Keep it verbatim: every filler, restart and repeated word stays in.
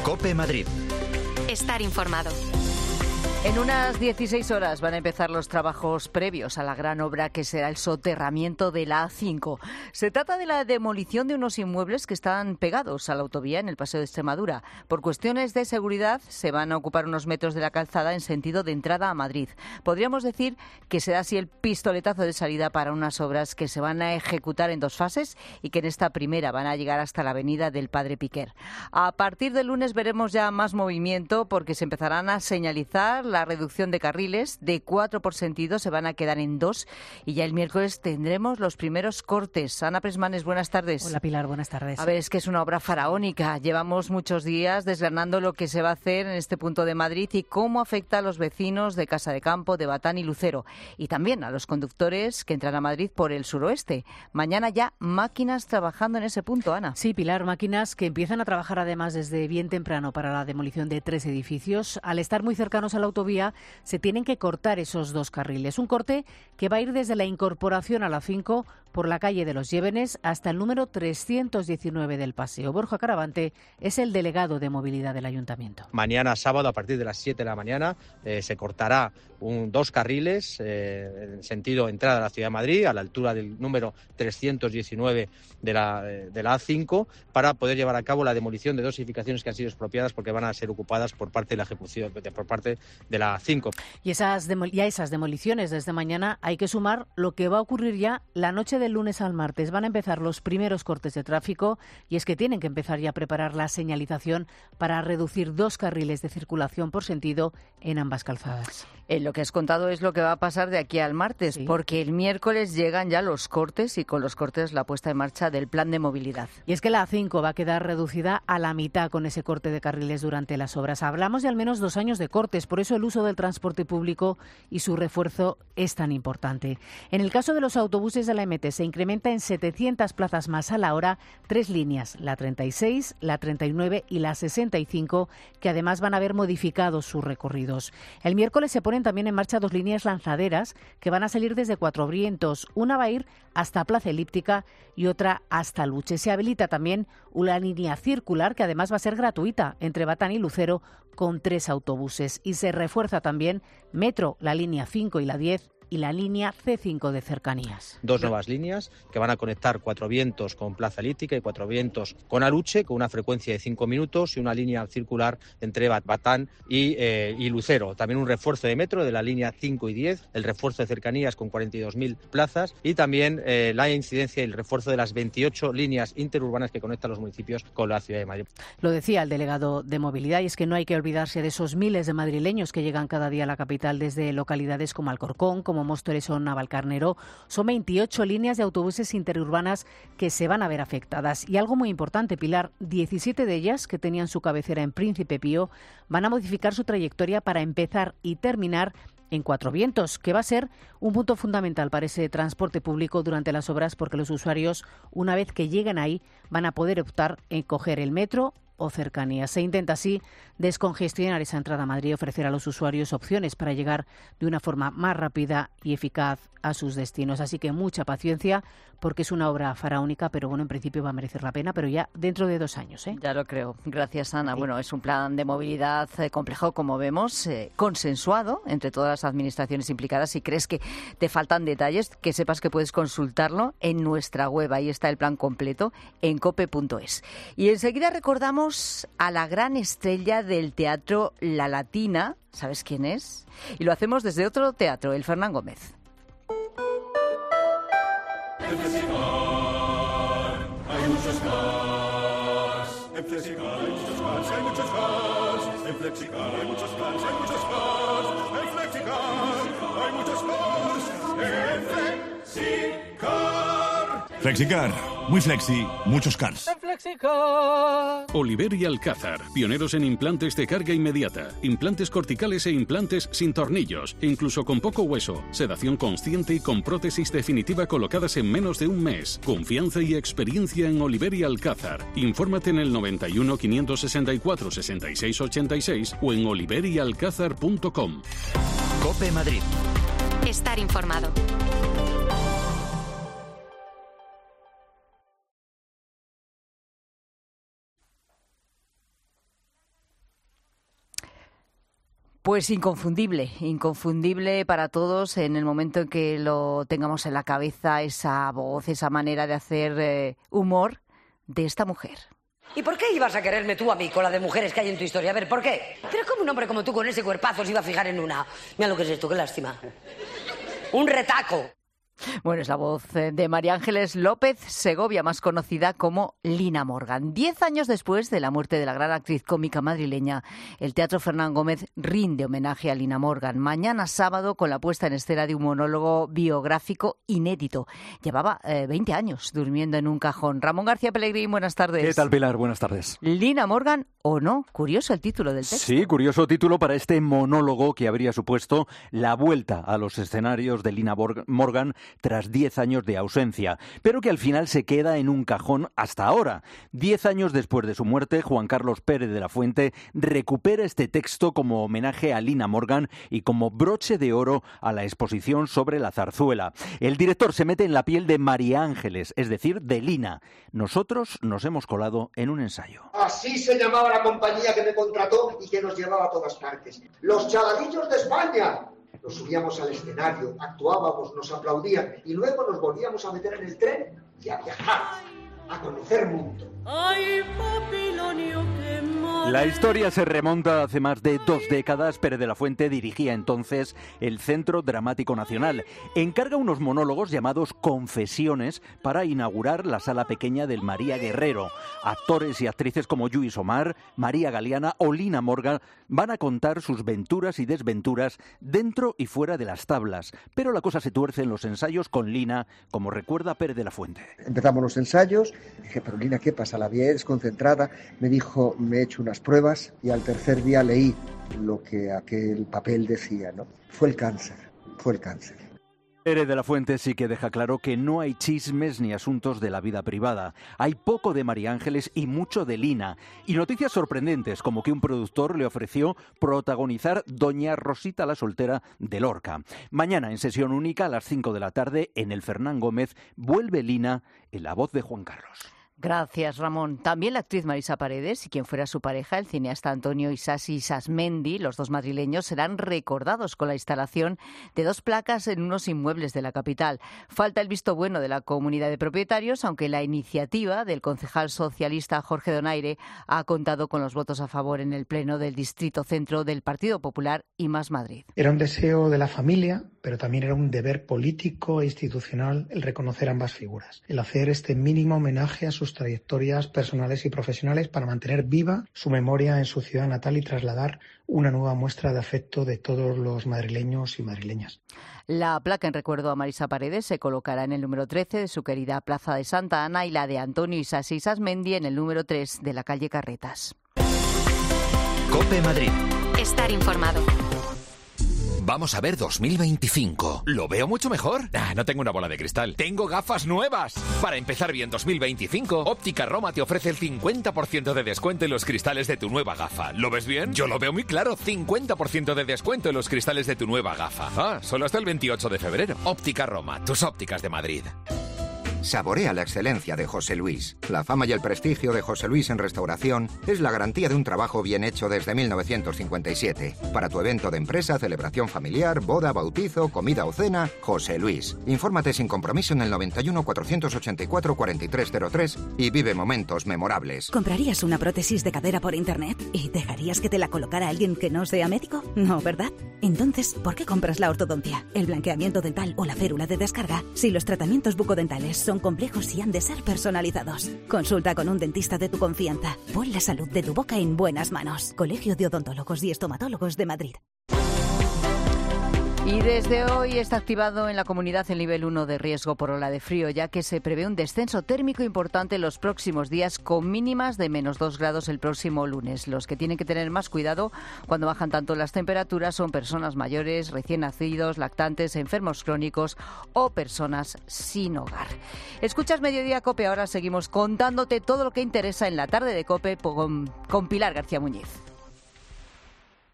COPE Madrid. Estar informado. En unas dieciséis horas van a empezar los trabajos previos a la gran obra que será el soterramiento de la A cinco. Se trata de la demolición de unos inmuebles que están pegados a la autovía en el Paseo de Extremadura. Por cuestiones de seguridad se van a ocupar unos metros de la calzada en sentido de entrada a Madrid. Podríamos decir que será así el pistoletazo de salida para unas obras que se van a ejecutar en dos fases y que en esta primera van a llegar hasta la avenida del Padre Piquer. A partir del lunes veremos ya más movimiento porque se empezarán a señalizar la reducción de carriles, de cuatro por sentido se van a quedar en dos y ya el miércoles tendremos los primeros cortes. Ana Presmanes, buenas tardes. Hola Pilar, buenas tardes. A ver, es que es una obra faraónica. Llevamos muchos días desgranando lo que se va a hacer en este punto de Madrid y cómo afecta a los vecinos de Casa de Campo, de Batán y Lucero. Y también a los conductores que entran a Madrid por el suroeste. Mañana ya máquinas trabajando en ese punto, Ana. Sí, Pilar, máquinas que empiezan a trabajar además desde bien temprano para la demolición de tres edificios. Al estar muy cercanos a la autovía, se tienen que cortar esos dos carriles. Un corte que va a ir desde la incorporación a la cinco por la calle de los Llévenes hasta el número trescientos diecinueve del Paseo. Borja Caravante es el delegado de movilidad del Ayuntamiento. Mañana sábado a partir de las siete de la mañana eh, se cortará un, dos carriles eh, en sentido entrada a la Ciudad de Madrid a la altura del número trescientos diecinueve de la, de la A cinco para poder llevar a cabo la demolición de dos edificaciones que han sido expropiadas porque van a ser ocupadas por parte de la ejecución de, por parte de la A cinco. Y esas demo, y a esas demoliciones desde mañana hay que sumar lo que va a ocurrir ya la noche del lunes al martes. Van a empezar los primeros cortes de tráfico y es que tienen que empezar ya a preparar la señalización para reducir dos carriles de circulación por sentido en ambas calzadas. Eh, lo que has contado es lo que va a pasar de aquí al martes, sí, porque el miércoles llegan ya los cortes y con los cortes la puesta en marcha del plan de movilidad. Y es que la A cinco va a quedar reducida a la mitad con ese corte de carriles durante las obras. Hablamos de al menos dos años de cortes, por eso el uso del transporte público y su refuerzo es tan importante. En el caso de los autobuses de la M T se incrementa en setecientas plazas más a la hora, tres líneas, la treinta y seis, la treinta y nueve y la sesenta y cinco, que además van a haber modificado sus recorridos. El miércoles se ponen también en marcha dos líneas lanzaderas que van a salir desde Cuatro Vientos. Una va a ir hasta Plaza Elíptica y otra hasta Luche. Se habilita también una línea circular que además va a ser gratuita entre Batán y Lucero con tres autobuses. Y se refuerza también Metro, la línea cinco y la diez y la línea C cinco de cercanías. Dos nuevas líneas que van a conectar Cuatro Vientos con Plaza Elíptica y Cuatro Vientos con Aluche, con una frecuencia de cinco minutos y una línea circular entre Batán y, eh, y Lucero. También un refuerzo de metro de la línea cinco y diez, el refuerzo de cercanías con cuarenta y dos mil plazas y también eh, la incidencia y el refuerzo de las veintiocho líneas interurbanas que conectan los municipios con la Ciudad de Madrid. Lo decía el delegado de movilidad y es que no hay que olvidarse de esos miles de madrileños que llegan cada día a la capital desde localidades como Alcorcón, como Móstoles o Navalcarnero. Son veintiocho líneas de autobuses interurbanas que se van a ver afectadas. Y algo muy importante, Pilar, diecisiete de ellas, que tenían su cabecera en Príncipe Pío, van a modificar su trayectoria para empezar y terminar en Cuatro Vientos, que va a ser un punto fundamental para ese transporte público durante las obras, porque los usuarios, una vez que lleguen ahí, van a poder optar en coger el metro o cercanías. Se intenta así descongestionar esa entrada a Madrid y ofrecer a los usuarios opciones para llegar de una forma más rápida y eficaz a sus destinos. Así que mucha paciencia porque es una obra faraónica, pero bueno, en principio va a merecer la pena, pero ya dentro de dos años. ¿eh? Ya lo creo. Gracias, Ana. Sí. Bueno, es un plan de movilidad eh, complejo, como vemos, eh, consensuado entre todas las administraciones implicadas. Si crees que te faltan detalles, que sepas que puedes consultarlo en nuestra web. Ahí está el plan completo en cope punto es. Y enseguida recordamos a la gran estrella del teatro La Latina. ¿Sabes quién es? Y lo hacemos desde otro teatro, el Fernán Gómez. En Flexicar hay muchos cars. En Flexicar hay muchos cars, hay muchos cars. En Flexicar hay muchos cars, hay muchos cars. En Flexicar hay muchos cars. En Flexicar. Flexicar, muy flexi, muchos cars. En Flexicar. Oliver y Alcázar, pioneros en implantes de carga inmediata, implantes corticales e implantes sin tornillos, incluso con poco hueso, sedación consciente y con prótesis definitiva colocadas en menos de un mes. Confianza y experiencia en Oliver y Alcázar. Infórmate en el noventa y uno, quinientos sesenta y cuatro, sesenta y seis ochenta y seis o en oliver y alcázar punto com. COPE Madrid. Estar informado. Pues inconfundible, inconfundible para todos en el momento en que lo tengamos en la cabeza, esa voz, esa manera de hacer eh, humor de esta mujer. ¿Y por qué ibas a quererme tú a mí con la de mujeres que hay en tu historia? A ver, ¿por qué? Pero ¿cómo un hombre como tú con ese cuerpazo se iba a fijar en una? Mira lo que es esto, qué lástima. Un retaco. Bueno, es la voz de María Ángeles López Segovia, más conocida como Lina Morgan. Diez años después de la muerte de la gran actriz cómica madrileña, el Teatro Fernán Gómez rinde homenaje a Lina Morgan. Mañana sábado, con la puesta en escena de un monólogo biográfico inédito. Llevaba eh, veinte años durmiendo en un cajón. Ramón García Pellegrín, buenas tardes. ¿Qué tal, Pilar? Buenas tardes. ¿Lina Morgan o no? Curioso el título del texto. Sí, curioso título para este monólogo que habría supuesto la vuelta a los escenarios de Lina Morgan tras diez años de ausencia, pero que al final se queda en un cajón hasta ahora. Diez años después de su muerte, Juan Carlos Pérez de la Fuente recupera este texto como homenaje a Lina Morgan y como broche de oro a la exposición sobre la zarzuela. El director se mete en la piel de María Ángeles, es decir, de Lina. Nosotros nos hemos colado en un ensayo. Así se llamaba la compañía que me contrató y que nos llevaba a todas partes. Los Chavalillos de España. Nos subíamos al escenario, actuábamos, nos aplaudían y luego nos volvíamos a meter en el tren y a viajar, a conocer mundo. Ay, Papilonio, qué mal. La historia se remonta hace más de dos décadas. Pérez de la Fuente dirigía entonces el Centro Dramático Nacional. Encarga unos monólogos llamados Confesiones para inaugurar la sala pequeña del María Guerrero. Actores y actrices como Lluís Omar, María Galeana o Lina Morgan van a contar sus venturas y desventuras dentro y fuera de las tablas. Pero la cosa se tuerce en los ensayos con Lina, como recuerda Pérez de la Fuente. Empezamos los ensayos, dije, pero Lina, ¿qué pasa? La vi desconcentrada, me dijo, me he hecho unas pruebas y al tercer día leí lo que aquel papel decía, ¿no? Fue el cáncer, fue el cáncer. Pérez de la Fuente sí que deja claro que no hay chismes ni asuntos de la vida privada. Hay poco de María Ángeles y mucho de Lina. Y noticias sorprendentes, como que un productor le ofreció protagonizar Doña Rosita la soltera de Lorca. Mañana, en sesión única, a las cinco de la tarde, en el Fernán Gómez, vuelve Lina en la voz de Juan Carlos. Gracias, Ramón. También la actriz Marisa Paredes y quien fuera su pareja, el cineasta Antonio Isasi Isasmendi, los dos madrileños, serán recordados con la instalación de dos placas en unos inmuebles de la capital. Falta el visto bueno de la comunidad de propietarios, aunque la iniciativa del concejal socialista Jorge Donaire ha contado con los votos a favor en el pleno del Distrito Centro del Partido Popular y Más Madrid. Era un deseo de la familia, pero también era un deber político e institucional el reconocer ambas figuras, el hacer este mínimo homenaje a sus trayectorias personales y profesionales para mantener viva su memoria en su ciudad natal y trasladar una nueva muestra de afecto de todos los madrileños y madrileñas. La placa en recuerdo a Marisa Paredes se colocará en el número trece de su querida Plaza de Santa Ana y la de Antonio Isasi Isasmendi en el número tres de la calle Carretas. COPE Madrid. Estar informado. Vamos a ver dos mil veinticinco. ¿Lo veo mucho mejor? Ah, no tengo una bola de cristal. Tengo gafas nuevas. Para empezar bien dos mil veinticinco, Óptica Roma te ofrece el cincuenta por ciento de descuento en los cristales de tu nueva gafa. ¿Lo ves bien? Yo lo veo muy claro. cincuenta por ciento de descuento en los cristales de tu nueva gafa. Ah, solo hasta el veintiocho de febrero. Óptica Roma, tus ópticas de Madrid. Saborea la excelencia de José Luis. La fama y el prestigio de José Luis en restauración es la garantía de un trabajo bien hecho desde mil novecientos cincuenta y siete. Para tu evento de empresa, celebración familiar, boda, bautizo, comida o cena, José Luis. Infórmate sin compromiso en el noventa y uno, cuatrocientos ochenta y cuatro, cuarenta y tres cero tres y vive momentos memorables. ¿Comprarías una prótesis de cadera por internet y dejarías que te la colocara alguien que no sea médico? No, ¿verdad? Entonces, ¿por qué compras la ortodoncia, el blanqueamiento dental o la férula de descarga si los tratamientos bucodentales son complejos y han de ser personalizados? Consulta con un dentista de tu confianza. Pon la salud de tu boca en buenas manos. Colegio de Odontólogos y Estomatólogos de Madrid. Y desde hoy está activado en la comunidad el nivel uno de riesgo por ola de frío, ya que se prevé un descenso térmico importante en los próximos días, con mínimas de menos dos grados el próximo lunes. Los que tienen que tener más cuidado cuando bajan tanto las temperaturas son personas mayores, recién nacidos, lactantes, enfermos crónicos o personas sin hogar. Escuchas Mediodía COPE, ahora seguimos contándote todo lo que interesa en la tarde de COPE con, con Pilar García Muñiz.